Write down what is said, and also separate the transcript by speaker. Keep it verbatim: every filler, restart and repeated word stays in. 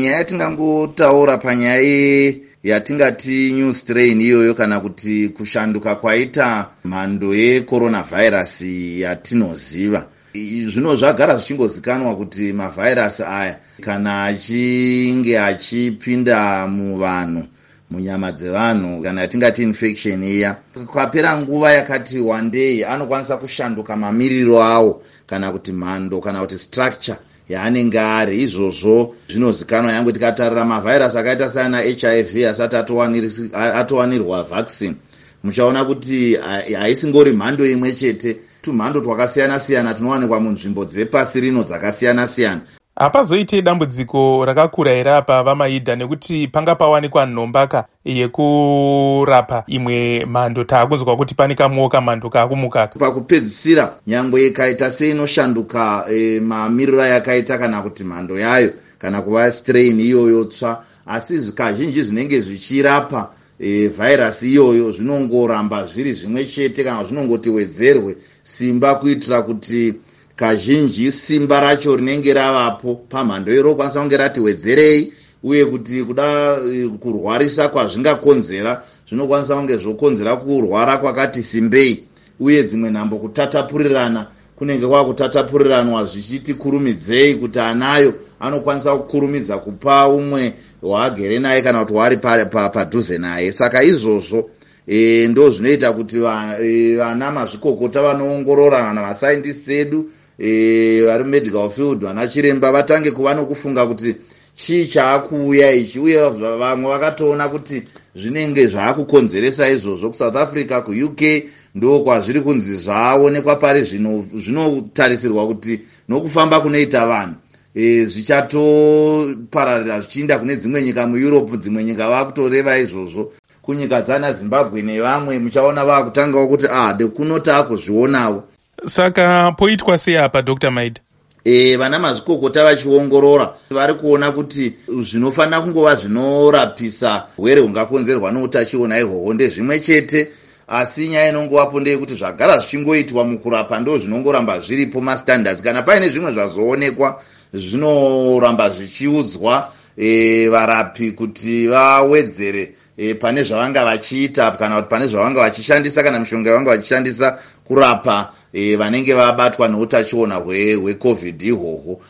Speaker 1: nyaya yatingangotaura panyaya yatingati new strain iyoyo kana kuti kushanduka kwaita mhando yecoronavirus yatinoziva. Zvino zvagara zvichingozikanwa kuti mavhairasi aya kana achinge achipinda muvanhu, munyama dzevanhu, kana yatingati infection iya, kwapera nguva yakati wandei anokwanisa kushanduka mamiriro awo kana kuti mhando kana kuti structure yaanenge ari. Izvozvo zvinozikanwa yangu tikatarira mavhairasi akaita sana H I V asati atowanirwa vaccine, muchaona kuti haisingori mhando imwe chete, tumhando twakasiyana siyana tunowanikwa munzvimbo dzepasi rino dzakasiyana siyana.
Speaker 2: Hapazoite dambudziko rakakura here apa vamaidha, nekuti panga pawanikwa nombaka yekurapa imwe mhando taakunzwa kuti pane kamwewo kamhando kaakumukaka.
Speaker 1: Pakupedzisira nyangwe ikaita seinoshanduka e, mamiriro yakaita kana kuti mhando yayo kana kuva strain iyoyo tsva, asi kazhinji zvinenge zvichirapa e, virus iyoyo zvinongoramba zviri zvimwe chete kana zvinongoti wedzerwe simba kuitira kuti kazhinji simba racho rinenge ravapo pamhando iro kwanisa kunge rati wedzerei, uye kuti kuda kurwarisa kwazvingakonzera zvinokwanisa kunge zvokonzera kurwara kwakati simbei, uye dzimwe nhambo kutatapurirana kunenge kwakutatapurirana zvichiti kurumidzei, kuti anayo anokwanisa kukurumidza kupa umwe waagere naye kana kuti wari padhuze naye. Saka izvozvo e, ndo zvinoita kuti vana mazvikokota vanoongorora kana vasaindisti edu e, vari medical field, vana chiremba vatange kuva nokufunga kuti chii chaakuuya ichi, uye vamwe vakatoona kuti zvinenge zvaakukonzeresa izvozvo kuSouth Africa, kuU K ndo kwazviri kunzi zvaonekwa pari zvino. Zvinotarisirwa kuti nokufamba kunoita vanhu e, zvichatopararira zvichiinda kune dzimwe nyika muEurope, dzimwe nyika vakutoreva izvozvo. Kunyika dzana Zimbabwe nevamwe muchaona vakutangawo kuti ah dekunoti akuzvionawo.
Speaker 2: Saka poitwa sei apa Doctor Maida?
Speaker 1: E, vana mazvikokota vachiongorora vari kuona kuti zvinofanira kungova zvinorapisa urwere hungakonzerwa neutachiona ihwohwo ndezvimwe chete, asi nyaya inongovapo ndeyekuti zvagara zvichingoitwa mukurapa ndo zvinongoramba zviripo mastandards. Kana paine zvimwe zvazoonekwa zvinoramba zvichiudzwa e, varapi kuti vawedzere e, pane zvavanga vachiita kana kuti pane zvavanga vachishandisa kana mishonga yavanga vachishandisa kurapa e, vanenge vabatwa neutachiona hwe, hwe COVID ihwohwo.